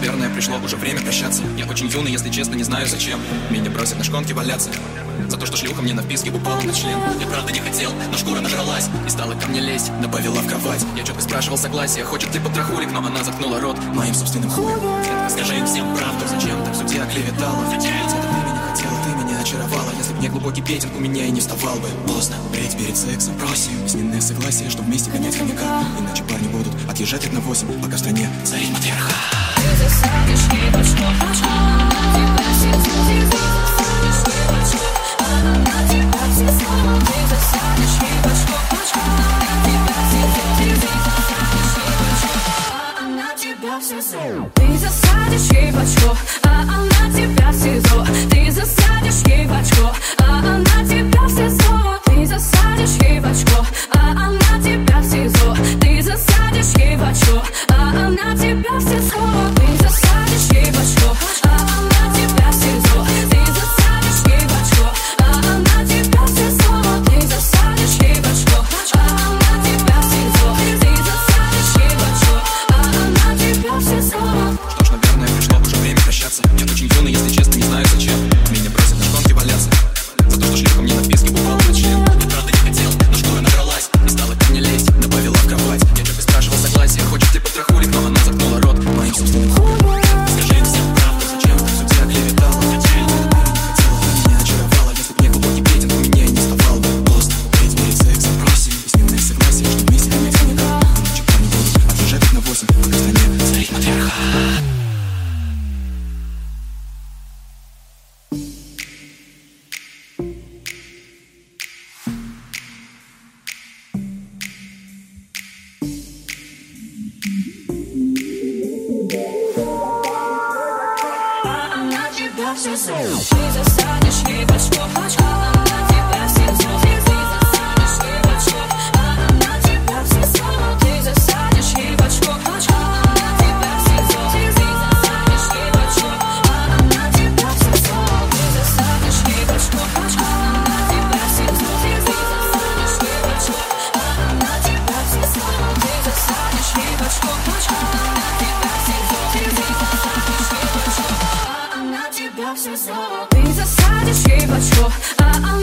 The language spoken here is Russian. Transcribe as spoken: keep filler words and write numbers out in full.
наверное, пришло уже время прощаться. Я очень юный, если честно, не знаю зачем. Меня бросят на шконке валяться за то, что шлюха мне на вписке упала на член. Я правда не хотел, но шкура нажралась и стала ко мне лезть, добавила в кровать. Я четко спрашивал согласия, хочет ты потрохулик, но она заткнула рот моим собственным хуем. Скажи им всем правду, зачем так в суде оклеветала? Ведь это ты меня хотела, ты меня очаровала. Если б не глубокий петинг, у меня и не вставал бы. Поздно, брить перед сексом, просим письменное согласие, что вместе гонять хомяка. Иначе парни будут отъезжать на восемь, пока в стране царит матриархат. Ты засадишь ей в очко, тебя сидит, ты засадишь ей в очко, она на тебя все слова. Ты засадишь ей в очко, тебя сидит, ты засадишь ей в очко, а она тебя все зло. Ты засадишь ей в очко, а она тебя все зло. Ты засадишь ей в очко, а она тебя все зло. Ты засадишь ей в очко, а она тебя все зло. Ты засадишь ей в очко, а она тебя все зло. Ты засадишь ей в очко, а она тебя все зло. Ты засадишь ей в очко, а она тебя все зло. Ты засадишь ей в очко, а она тебя все зло. Ты засадишь ей в очко, а она тебя все зло. Что ж, наверное, пришло уже время прощаться. Я очень юный, если честно, не знаю зачем. Меня бросят на шконке валяться за то, что шлюха мне на вписке упала на член. Я правда не хотел, но шкура набралась и стала ко мне лезть, добавила в кровать. Я четко спрашивал согласия, хочет ты потрохулик, но она заткнула рот моим собственным хуем. Скажи им всем правду, зачем ты в суде оклеветала? Ведь это ты меня хотела, ты меня очаровала. Если б не глубокий петинг, у меня и не вставал бы. Поздно, брить перед сексом, просим письменное согласие, что вместе гонять хомяка. Иначе парни будут отъезжать на восемь, пока в стране царит матриархат. Ты засадишь ей в очко, а она тебя все зло. Ты засадишь ей в очко, а она тебя все зло. Ты засадишь ей в очко, а она тебя все зло. Ты засадишь ей в очко, а она тебя все зло. Ты засадишь ей в очко, а она тебя все зло. Ты засадишь ей в очко, а она тебя все зло. Ты засадишь ей в очко, а она тебя все зло. Ты засадишь ей в очко, а она тебя все зло. Ты засадишь ей в очко, а